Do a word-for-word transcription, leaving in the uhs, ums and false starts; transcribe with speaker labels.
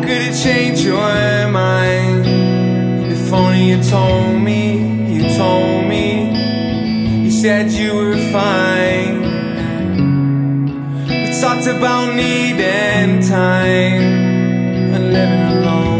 Speaker 1: could it change your mind? If only you told me, you told me. You said you were fine. We talked about needing time and living alone.